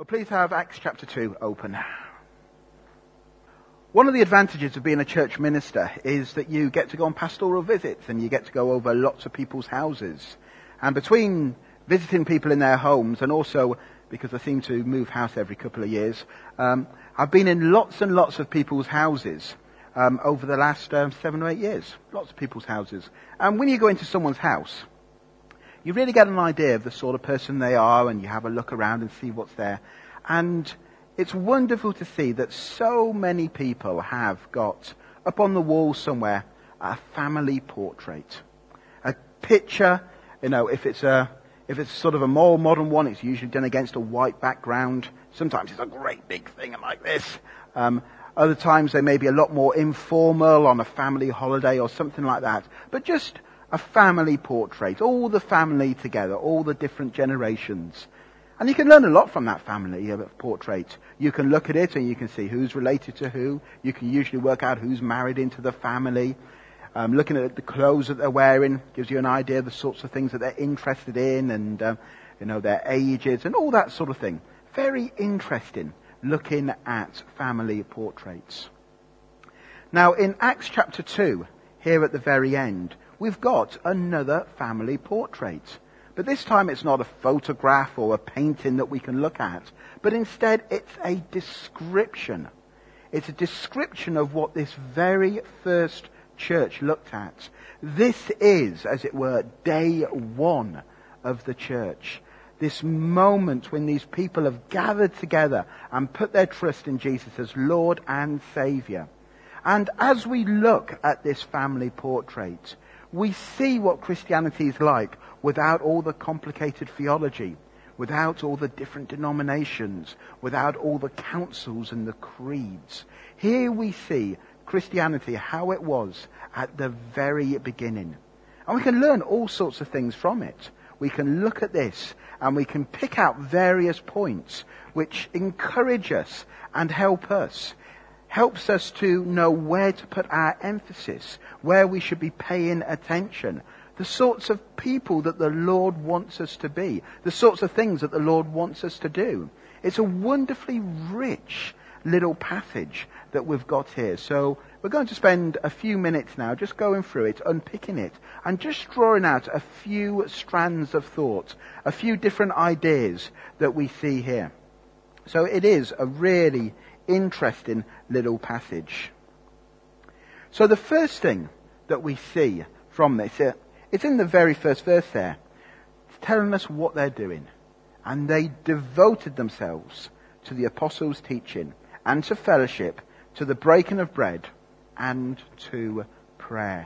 Well, please have Acts chapter 2 open. One of the advantages of being a church minister is that you get to go on pastoral visits and you get to go over lots of people's houses. And between visiting people in their homes and also, because I seem to move house every couple of years, I've been in lots and lots of people's houses over the last 7 or 8 years. Lots of people's houses. And when you go into someone's house, you really get an idea of the sort of person they are, and you have a look around and see what's there. And it's wonderful to see that so many people have got up on the wall somewhere a family portrait. A picture, if it's sort of a more modern one, it's usually done against a white background. Sometimes it's a great big thing like this. Other times they may be a lot more informal on a family holiday or something like that. But just a family portrait, all the family together, all the different generations. And you can learn a lot from that family portrait. You can look at it and you can see who's related to who. You can usually work out who's married into the family. Looking at the clothes that they're wearing gives you an idea of the sorts of things that they're interested in and, their ages and all that sort of thing. Very interesting looking at family portraits. Now in Acts chapter 2, here at the very end, we've got another family portrait. But this time it's not a photograph or a painting that we can look at, but instead it's a description. It's a description of what this very first church looked at. This is, as it were, day one of the church. This moment when these people have gathered together and put their trust in Jesus as Lord and Saviour. And as we look at this family portrait, we see what Christianity is like without all the complicated theology, without all the different denominations, without all the councils and the creeds. Here we see Christianity, how it was at the very beginning. And we can learn all sorts of things from it. We can look at this and we can pick out various points which encourage us and helps us to know where to put our emphasis, where we should be paying attention, the sorts of people that the Lord wants us to be, the sorts of things that the Lord wants us to do. It's a wonderfully rich little passage that we've got here. So we're going to spend a few minutes now just going through it, unpicking it, and just drawing out a few strands of thought, a few different ideas that we see here. So it is a really interesting little passage. So the first thing that we see from this, it's in the very first verse there. It's telling us what they're doing. And they devoted themselves to the apostles' teaching and to fellowship, to the breaking of bread and to prayer.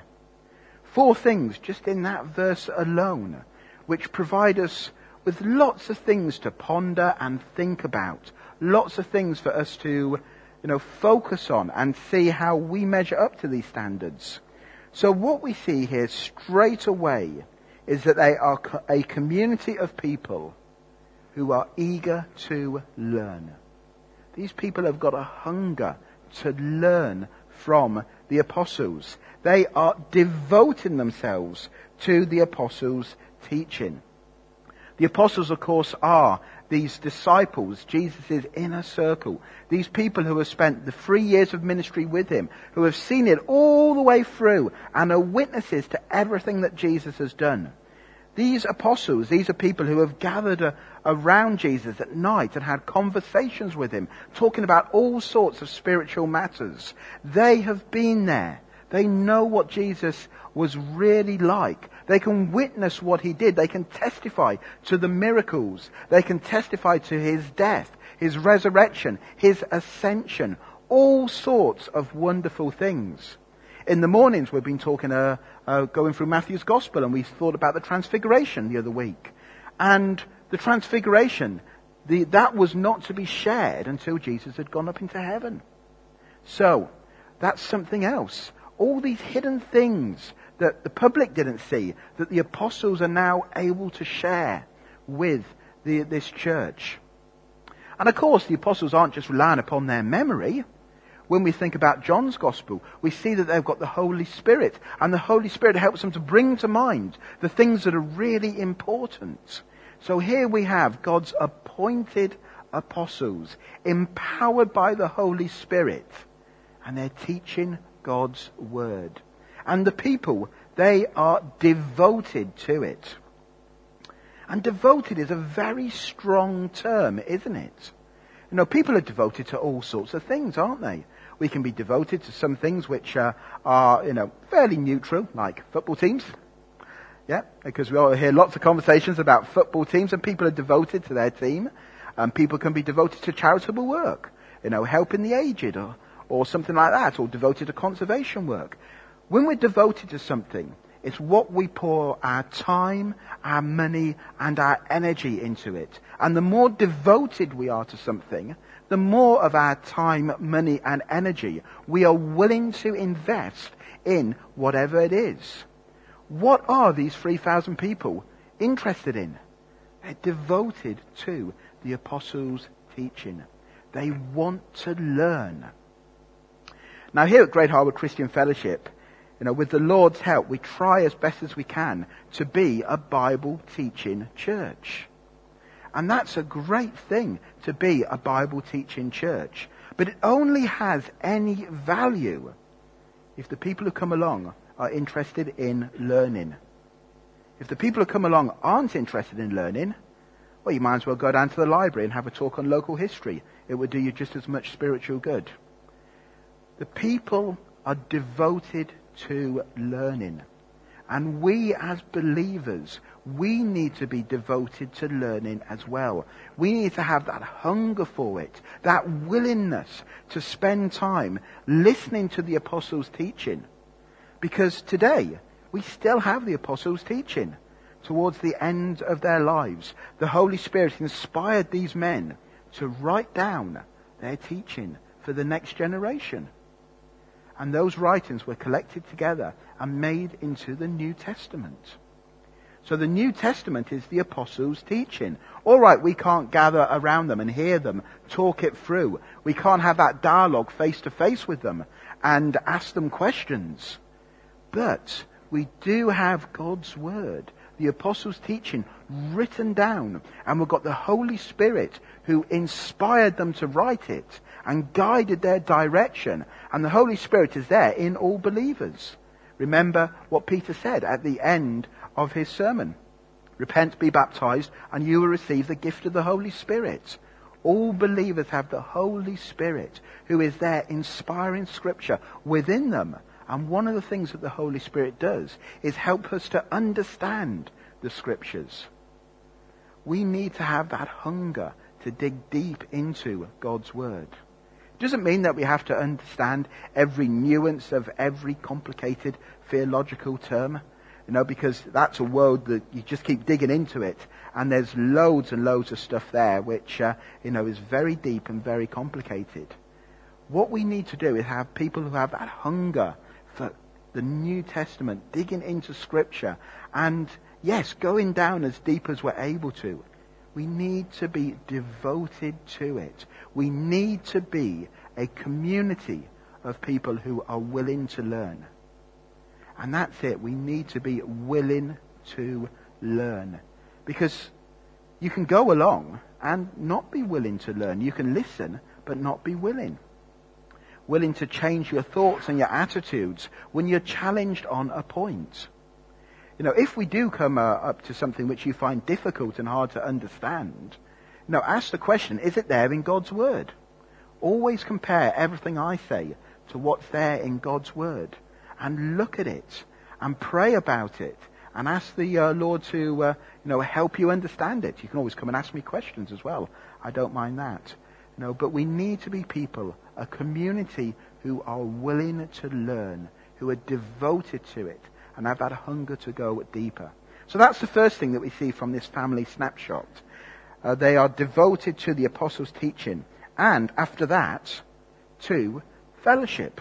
4 things just in that verse alone, which provide us with lots of things to ponder and think about. Lots of things for us to, focus on and see how we measure up to these standards. So what we see here straight away is that they are a community of people who are eager to learn. These people have got a hunger to learn from the apostles. They are devoting themselves to the apostles' teaching. The apostles, of course, are these disciples, Jesus' inner circle. These people who have spent the 3 years of ministry with him, who have seen it all the way through and are witnesses to everything that Jesus has done. These apostles, these are people who have gathered around Jesus at night and had conversations with him, talking about all sorts of spiritual matters. They have been there. They know what Jesus was really like. They can witness what he did. They can testify to the miracles. They can testify to his death, his resurrection, his ascension. All sorts of wonderful things. In the mornings we've been talking, going through Matthew's Gospel, and we thought about the Transfiguration the other week. And the Transfiguration, that was not to be shared until Jesus had gone up into heaven. So, that's something else. All these hidden things that the public didn't see, that the apostles are now able to share with this church. And of course, the apostles aren't just relying upon their memory. When we think about John's Gospel, we see that they've got the Holy Spirit, and the Holy Spirit helps them to bring to mind the things that are really important. So here we have God's appointed apostles, empowered by the Holy Spirit, and they're teaching God's word. And the people, they are devoted to it. And devoted is a very strong term, isn't it? You know, people are devoted to all sorts of things, aren't they? We can be devoted to some things which are fairly neutral, like football teams. Yeah, because we all hear lots of conversations about football teams, and people are devoted to their team. People can be devoted to charitable work, helping the aged or something like that, or devoted to conservation work. When we're devoted to something, it's what we pour our time, our money, and our energy into it. And the more devoted we are to something, the more of our time, money, and energy we are willing to invest in whatever it is. What are these 3,000 people interested in? They're devoted to the apostles' teaching. They want to learn. Now here at Great Harbour Christian Fellowship, with the Lord's help, we try as best as we can to be a Bible teaching church. And that's a great thing, to be a Bible teaching church. But it only has any value if the people who come along are interested in learning. If the people who come along aren't interested in learning, well, you might as well go down to the library and have a talk on local history. It would do you just as much spiritual good. The people are devoted to learning. And we as believers, we need to be devoted to learning as well. We need to have that hunger for it, that willingness to spend time listening to the apostles' teaching. Because today, we still have the apostles' teaching. Towards the end of their lives, the Holy Spirit inspired these men to write down their teaching for the next generation. And those writings were collected together and made into the New Testament. So the New Testament is the apostles' teaching. All right, we can't gather around them and hear them, talk it through. We can't have that dialogue face to face with them and ask them questions. But we do have God's word, the apostles' teaching, written down. And we've got the Holy Spirit who inspired them to write it and guided their direction. And the Holy Spirit is there in all believers. Remember what Peter said at the end of his sermon. Repent, be baptized, and you will receive the gift of the Holy Spirit. All believers have the Holy Spirit who is there inspiring Scripture within them. And one of the things that the Holy Spirit does is help us to understand the Scriptures. We need to have that hunger to dig deep into God's Word. It doesn't mean that we have to understand every nuance of every complicated theological term, because that's a world that you just keep digging into it, and there's loads and loads of stuff there which, is very deep and very complicated. What we need to do is have people who have that hunger for the New Testament, digging into Scripture, and yes, going down as deep as we're able to. We need to be devoted to it. We need to be a community of people who are willing to learn. And that's it. We need to be willing to learn. Because you can go along and not be willing to learn. You can listen, but not be willing. Willing to change your thoughts and your attitudes when you're challenged on a point. If we do come up to something which you find difficult and hard to understand, ask the question, is it there in God's Word? Always compare everything I say to what's there in God's Word. And look at it and pray about it and ask the Lord to, help you understand it. You can always come and ask me questions as well. I don't mind that. But we need to be people, a community who are willing to learn, who are devoted to it, and have that hunger to go deeper. So that's the first thing that we see from this family snapshot. They are devoted to the apostles' teaching. And after that, to fellowship.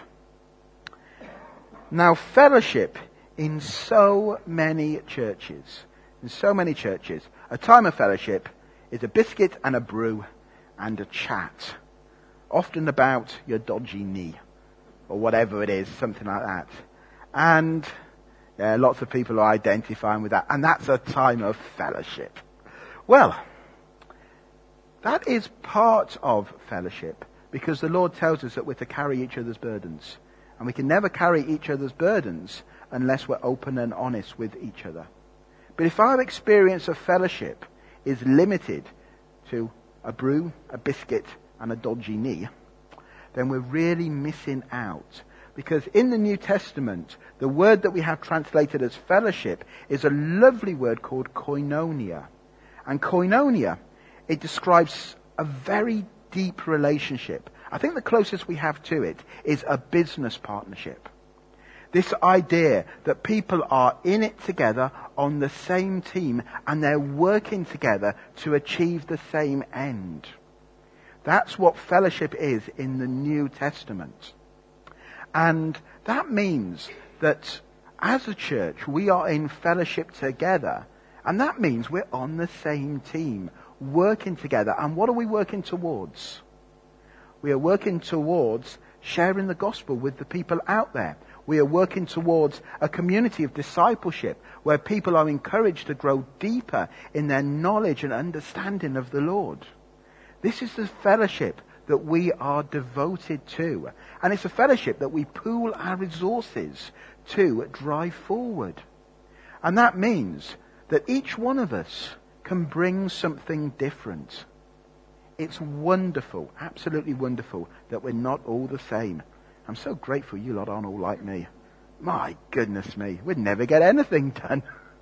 Now, fellowship in so many churches, a time of fellowship is a biscuit and a brew and a chat. Often about your dodgy knee, or whatever it is, something like that. And lots of people are identifying with that, and that's a time of fellowship. Well, That is part of fellowship, because the Lord tells us that we're to carry each other's burdens. And we can never carry each other's burdens unless we're open and honest with each other. But if our experience of fellowship is limited to a brew, a biscuit, and a dodgy knee, then we're really missing out. Because in the New Testament, the word that we have translated as fellowship is a lovely word called koinonia. And koinonia, it describes a very deep relationship. I think the closest we have to it is a business partnership. This idea that people are in it together on the same team and they're working together to achieve the same end. That's what fellowship is in the New Testament. And that means that as a church, we are in fellowship together. And that means we're on the same team, working together. And what are we working towards? We are working towards sharing the gospel with the people out there. We are working towards a community of discipleship where people are encouraged to grow deeper in their knowledge and understanding of the Lord. This is the fellowship that we are devoted to. And it's a fellowship that we pool our resources to drive forward. And that means that each one of us can bring something different. It's wonderful, absolutely wonderful, that we're not all the same. I'm so grateful you lot aren't all like me. My goodness me, we'd never get anything done.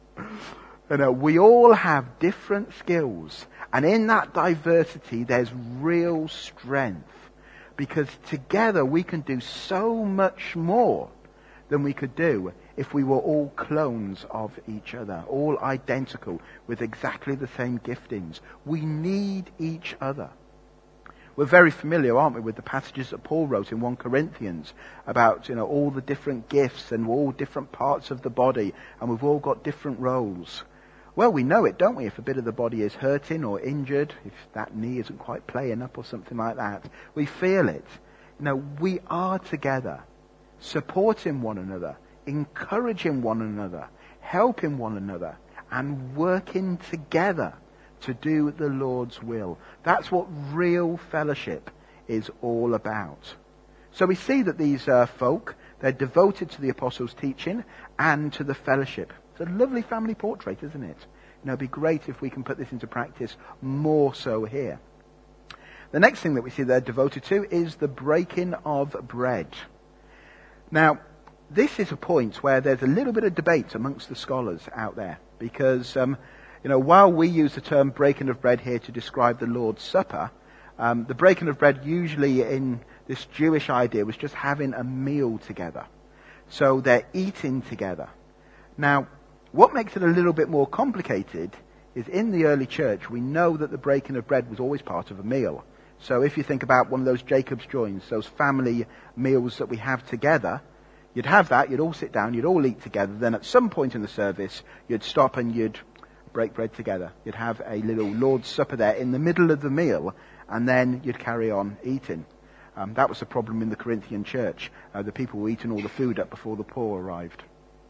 We all have different skills. And in that diversity, there's real strength. Because together we can do so much more than we could do if we were all clones of each other, all identical with exactly the same giftings. We need each other. We're very familiar, aren't we, with the passages that Paul wrote in 1 Corinthians about, all the different gifts and all different parts of the body, and we've all got different roles. Well, we know it, don't we, if a bit of the body is hurting or injured, if that knee isn't quite playing up or something like that. We feel it. We are together, supporting one another, encouraging one another, helping one another, and working together to do the Lord's will. That's what real fellowship is all about. So we see that these folk, they're devoted to the apostles' teaching and to the fellowship. It's a lovely family portrait, isn't it? It'd be great if we can put this into practice more so here. The next thing that we see they're devoted to is the breaking of bread. Now, this is a point where there's a little bit of debate amongst the scholars out there, because while we use the term breaking of bread here to describe the Lord's Supper, the breaking of bread usually in this Jewish idea was just having a meal together. So they're eating together. Now, what makes it a little bit more complicated is in the early church, we know that the breaking of bread was always part of a meal. So if you think about one of those Jacob's joins, those family meals that we have together, you'd have that, you'd all sit down, you'd all eat together, then at some point in the service, you'd stop and you'd break bread together. You'd have a little Lord's Supper there in the middle of the meal, and then you'd carry on eating. That was the problem in the Corinthian church. The people were eating all the food up before the poor arrived.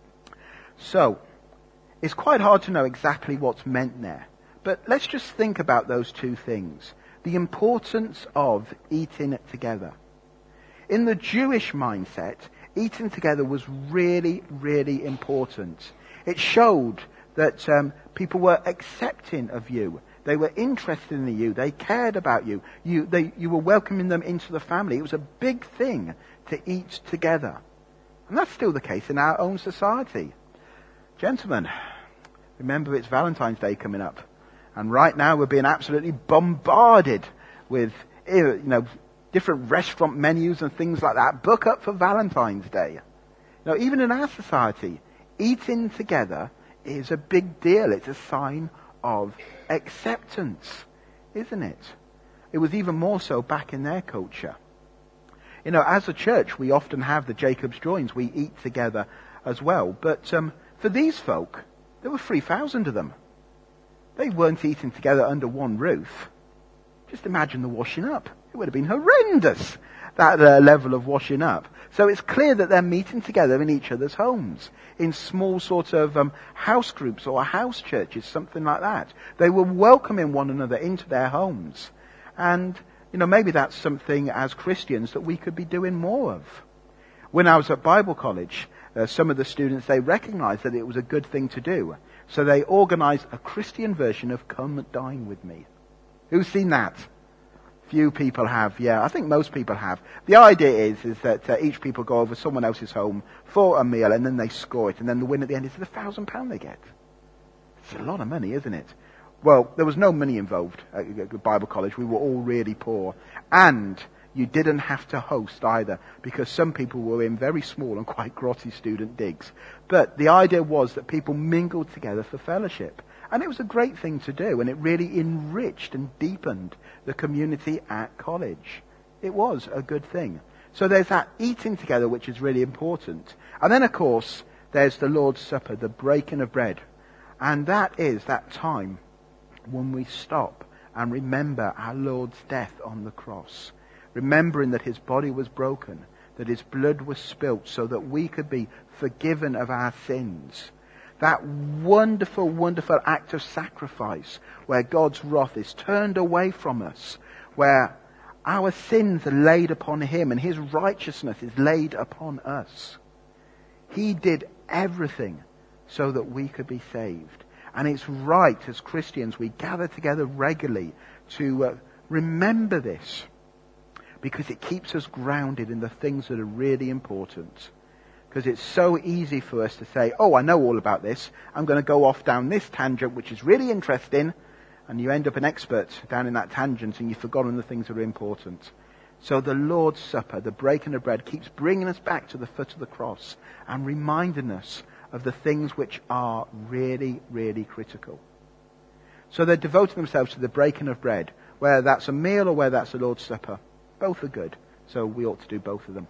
So, it's quite hard to know exactly what's meant there. But let's just think about those two things. The importance of eating together. In the Jewish mindset, eating together was really, really important. It showed that people were accepting of you. They were interested in you. They cared about you. You were welcoming them into the family. It was a big thing to eat together. And that's still the case in our own society. Gentlemen, remember it's Valentine's Day coming up. And right now we're being absolutely bombarded with different restaurant menus and things like that. Book up for Valentine's Day. Even in our society, eating together is a big deal. It's a sign of acceptance, isn't it? It was even more so back in their culture. As a church, we often have the Jacob's joins. We eat together as well. But for these folk, there were 3,000 of them. They weren't eating together under one roof. Just imagine the washing up. It would have been horrendous, that level of washing up. So it's clear that they're meeting together in each other's homes, in small sort of house groups or house churches, something like that. They were welcoming one another into their homes. And, maybe that's something as Christians that we could be doing more of. When I was at Bible college, some of the students, they recognized that it was a good thing to do. So they organized a Christian version of Come Dine With Me. Who's seen that? Few people have, yeah. I think most people have. The idea is that each people go over someone else's home for a meal and then they score it. And then the win at the end is the £1,000 they get. It's a lot of money, isn't it? Well, there was no money involved at Bible college. We were all really poor. And you didn't have to host either, because some people were in very small and quite grotty student digs. But the idea was that people mingled together for fellowship. And it was a great thing to do, and it really enriched and deepened the community at college. It was a good thing. So there's that eating together, which is really important. And then, of course, there's the Lord's Supper, the breaking of bread. And that is that time when we stop and remember our Lord's death on the cross. Remembering that his body was broken, that his blood was spilt so that we could be forgiven of our sins. That wonderful, wonderful act of sacrifice where God's wrath is turned away from us, where our sins are laid upon him and his righteousness is laid upon us. He did everything so that we could be saved. And it's right, as Christians, we gather together regularly to remember this, because it keeps us grounded in the things that are really important. Because it's so easy for us to say, oh, I know all about this. I'm going to go off down this tangent, which is really interesting. And you end up an expert down in that tangent and you've forgotten the things that are important. So the Lord's Supper, the breaking of bread, keeps bringing us back to the foot of the cross and reminding us of the things which are really, really critical. So they're devoting themselves to the breaking of bread, whether that's a meal or whether that's the Lord's Supper. Both are good. So we ought to do both of them.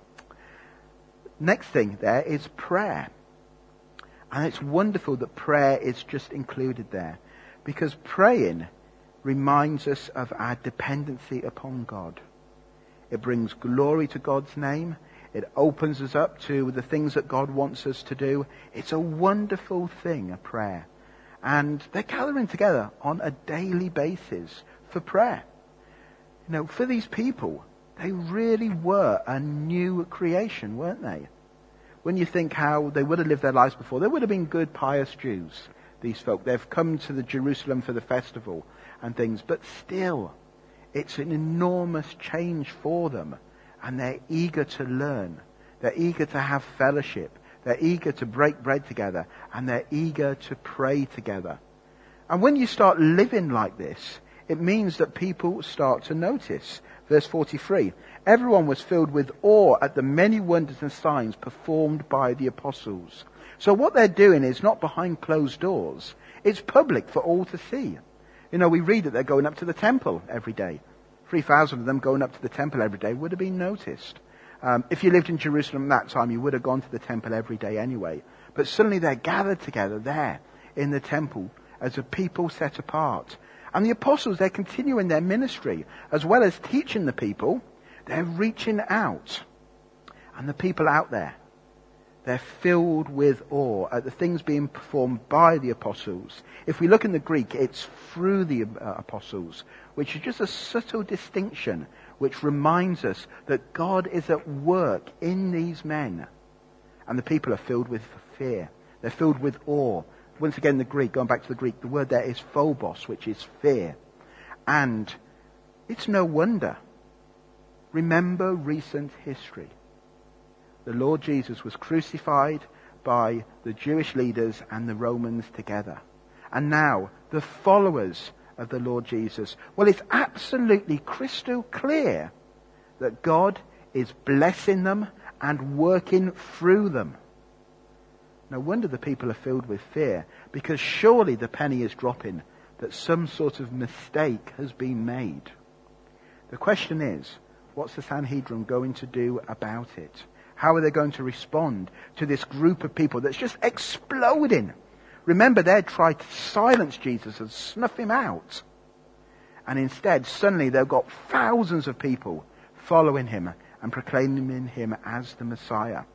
Next thing there is prayer. And it's wonderful that prayer is just included there, because praying reminds us of our dependency upon God. It brings glory to God's name. It opens us up to the things that God wants us to do. It's a wonderful thing, a prayer. And they're gathering together on a daily basis for prayer. For these people, they really were a new creation, weren't they? When you think how they would have lived their lives before, they would have been good, pious Jews, these folk. They've come to the Jerusalem for the festival and things, but still, it's an enormous change for them. And they're eager to learn. They're eager to have fellowship. They're eager to break bread together. And they're eager to pray together. And when you start living like this, it means that people start to notice. Verse 43, everyone was filled with awe at the many wonders and signs performed by the apostles. So what they're doing is not behind closed doors. It's public for all to see. We read that they're going up to the temple every day. 3,000 of them going up to the temple every day would have been noticed. If you lived in Jerusalem at that time, you would have gone to the temple every day anyway. But suddenly they're gathered together there in the temple as a people set apart. And the apostles, they're continuing their ministry. As well as teaching the people, they're reaching out. And the people out there, they're filled with awe at the things being performed by the apostles. If we look in the Greek, it's through the apostles, which is just a subtle distinction which reminds us that God is at work in these men. And the people are filled with fear. They're filled with awe. Once again, the Greek, going back to the Greek, the word there is phobos, which is fear. And it's no wonder. Remember recent history. The Lord Jesus was crucified by the Jewish leaders and the Romans together. And now, the followers of the Lord Jesus, well, it's absolutely crystal clear that God is blessing them and working through them. No wonder the people are filled with fear, because surely the penny is dropping that some sort of mistake has been made. The question is, what's the Sanhedrin going to do about it? How are they going to respond to this group of people that's just exploding? Remember, they tried to silence Jesus and snuff him out. And instead, suddenly they've got thousands of people following him and proclaiming him as the Messiah.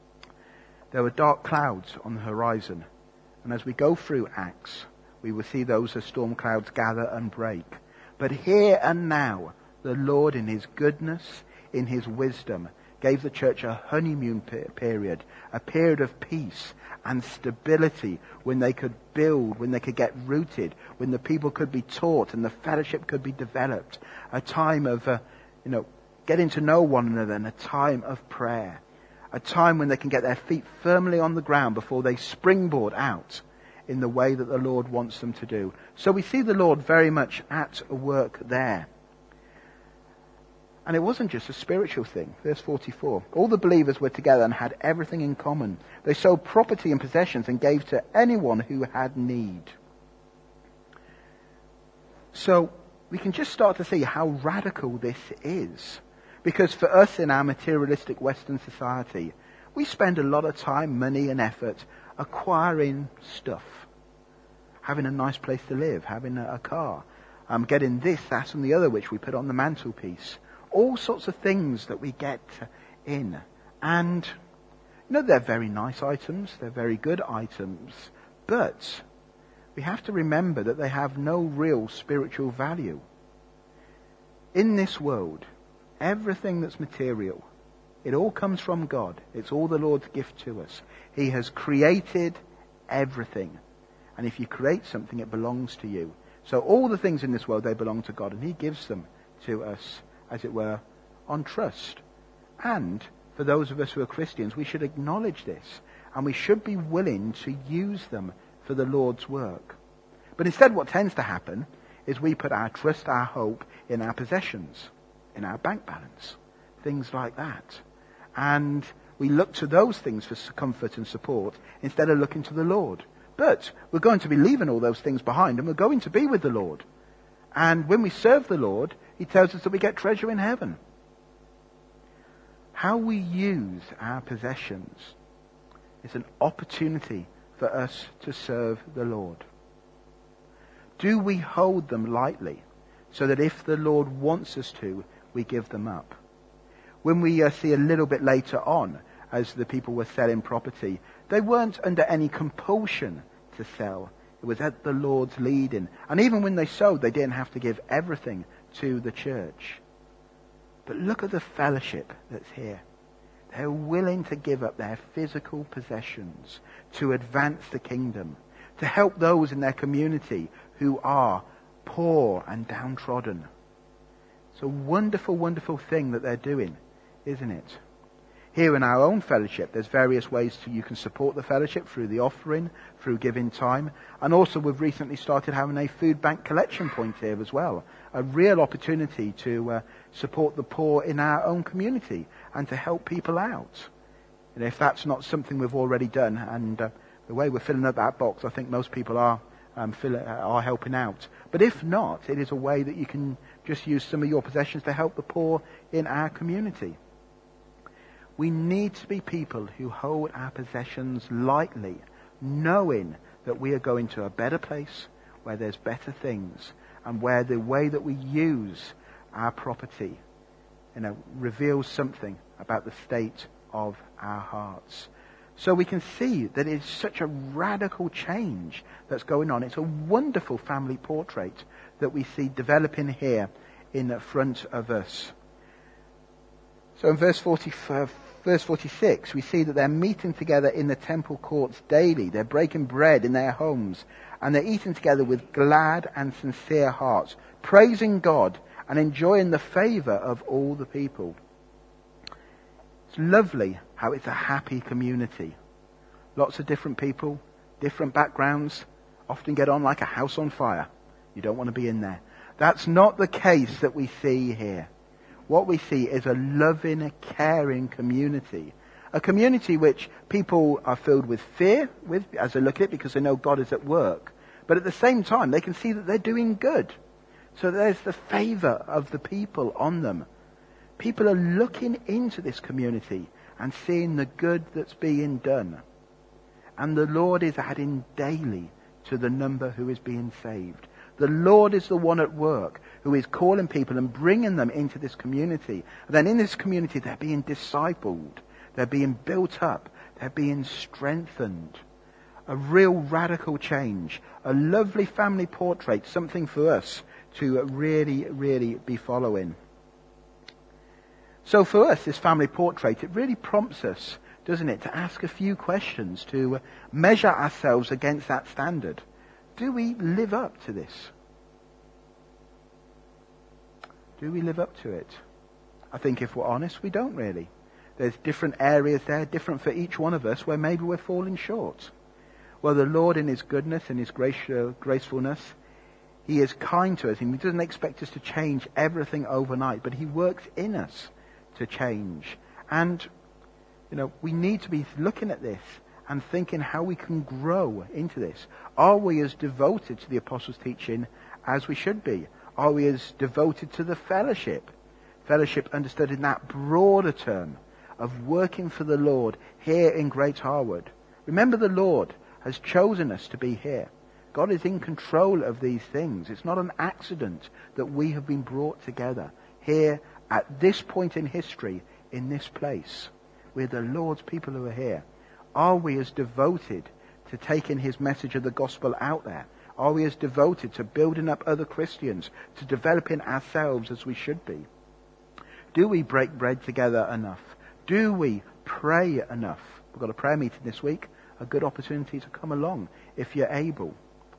There were dark clouds on the horizon. And as we go through Acts, we will see those as storm clouds gather and break. But here and now, the Lord in his goodness, in his wisdom, gave the church a honeymoon period, a period of peace and stability when they could build, when they could get rooted, when the people could be taught and the fellowship could be developed. A time of, getting to know one another, and a time of prayer. A time when they can get their feet firmly on the ground before they springboard out in the way that the Lord wants them to do. So we see the Lord very much at work there. And it wasn't just a spiritual thing. Verse 44. All the believers were together and had everything in common. They sold property and possessions and gave to anyone who had need. So we can just start to see how radical this is. Because for us in our materialistic Western society, we spend a lot of time, money and effort acquiring stuff. Having a nice place to live, having a car, getting this, that and the other which we put on the mantelpiece. All sorts of things that we get in. And, they're very nice items, they're very good items, but we have to remember that they have no real spiritual value. In this world, everything that's material, it all comes from God. It's all the Lord's gift to us. He has created everything. And if you create something, it belongs to you. So all the things in this world, they belong to God, and he gives them to us, as it were, on trust. And for those of us who are Christians, we should acknowledge this, and we should be willing to use them for the Lord's work. But instead what tends to happen is we put our trust, our hope in our possessions, in our bank balance, things like that. And we look to those things for comfort and support instead of looking to the Lord. But we're going to be leaving all those things behind, and we're going to be with the Lord. And when we serve the Lord, he tells us that we get treasure in heaven. How we use our possessions is an opportunity for us to serve the Lord. Do we hold them lightly so that if the Lord wants us to, we give them up? When we see a little bit later on, as the people were selling property, they weren't under any compulsion to sell. It was at the Lord's leading. And even when they sold, they didn't have to give everything to the church. But look at the fellowship that's here. They're willing to give up their physical possessions to advance the kingdom, to help those in their community who are poor and downtrodden. It's a wonderful, wonderful thing that they're doing, isn't it? Here in our own fellowship, there's various ways you can support the fellowship through the offering, through giving time. And also we've recently started having a food bank collection point here as well. A real opportunity to support the poor in our own community and to help people out. And if that's not something we've already done, and the way we're filling up that box, I think most people are helping out. But if not, it is a way that you can just use some of your possessions to help the poor in our community. We need to be people who hold our possessions lightly, knowing that we are going to a better place where there's better things, and where the way that we use our property, reveals something about the state of our hearts. So we can see that it's such a radical change that's going on. It's a wonderful family portrait that we see developing here in front of us. So in verse 46, we see that they're meeting together in the temple courts daily. They're breaking bread in their homes, and they're eating together with glad and sincere hearts, praising God and enjoying the favor of all the people. It's lovely how it's a happy community. Lots of different people, different backgrounds, often get on like a house on fire. You don't want to be in there. That's not the case that we see here. What we see is a loving, caring community. A community which people are filled with fear with as they look at it, because they know God is at work. But at the same time, they can see that they're doing good. So there's the favor of the people on them. People are looking into this community and seeing the good that's being done. And the Lord is adding daily to the number who is being saved. The Lord is the one at work who is calling people and bringing them into this community. And then in this community, they're being discipled. They're being built up. They're being strengthened. A real radical change. A lovely family portrait. Something for us to really, really be following. So for us, this family portrait, it really prompts us, doesn't it, to ask a few questions, to measure ourselves against that standard. Do we live up to this? Do we live up to it? I think if we're honest, we don't really. There's different areas there, different for each one of us, where maybe we're falling short. Well, the Lord in His goodness and His gracefulness, He is kind to us, and He doesn't expect us to change everything overnight, but He works in us to change. And, we need to be looking at this and thinking how we can grow into this. Are we as devoted to the Apostles' teaching as we should be? Are we as devoted to the fellowship? Fellowship understood in that broader term of working for the Lord here in Great Harwood. Remember, the Lord has chosen us to be here. God is in control of these things. It's not an accident that we have been brought together here at this point in history, in this place. We're the Lord's people who are here. Are we as devoted to taking His message of the gospel out there? Are we as devoted to building up other Christians, to developing ourselves as we should be? Do we break bread together enough? Do we pray enough? We've got a prayer meeting this week, a good opportunity to come along if you're able.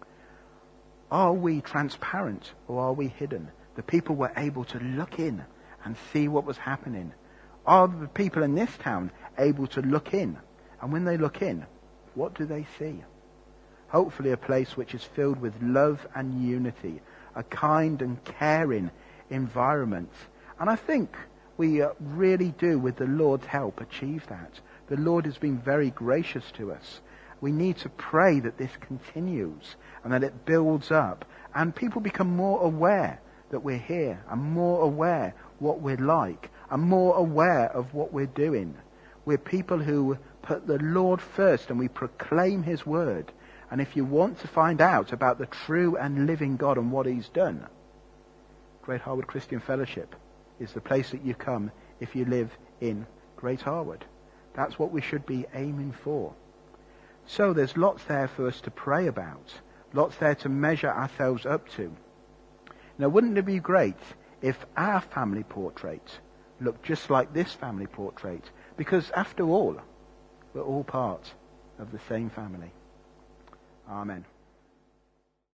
Are we transparent or are we hidden? The people were able to look in and see what was happening. Are the people in this town able to look in? And when they look in, what do they see? Hopefully a place which is filled with love and unity, a kind and caring environment. And I think we really do, with the Lord's help, achieve that. The Lord has been very gracious to us. We need to pray that this continues and that it builds up and people become more aware that we're here and more aware what we're like and more aware of what we're doing. We're people who put the Lord first and we proclaim His word. And if you want to find out about the true and living God and what He's done, Great Harwood Christian Fellowship is the place that you come if you live in Great Harwood. That's what we should be aiming for. So there's lots there for us to pray about, lots there to measure ourselves up to. Now, wouldn't it be great if our family portrait looked just like this family portrait? Because after all, we're all part of the same family. Amen.